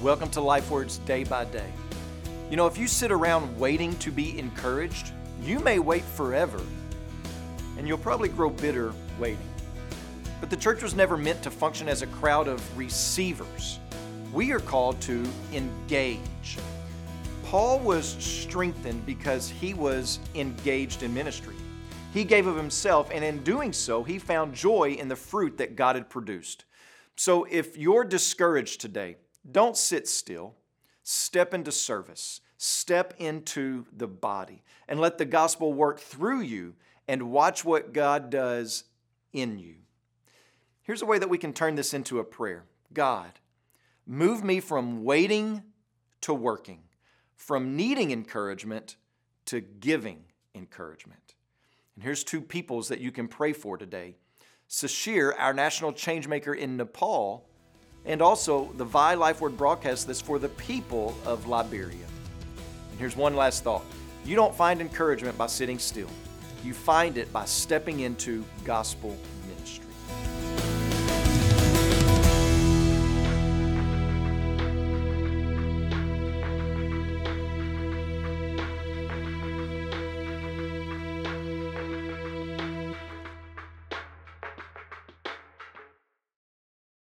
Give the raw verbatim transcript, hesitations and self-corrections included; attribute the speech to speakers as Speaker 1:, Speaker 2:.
Speaker 1: Welcome to LifeWords Day by Day. You know, if you sit around waiting to be encouraged, you may wait forever, and you'll probably grow bitter waiting. But the church was never meant to function as a crowd of receivers. We are called to engage. Paul was strengthened because he was engaged in ministry. He gave of himself, and in doing so, he found joy in the fruit that God had produced. So if you're discouraged today, don't sit still. Step into service. Step into the body and let the gospel work through you and watch what God does in you. Here's a way that we can turn this into a prayer. God, move me from waiting to working, from needing encouragement to giving encouragement. And here's two peoples that you can pray for today. Sashir, our national changemaker in Nepal, and also the Vi LifeWord broadcast that's for the people of Liberia. And here's one last thought. You don't find encouragement by sitting still. You find it by stepping into gospel ministry.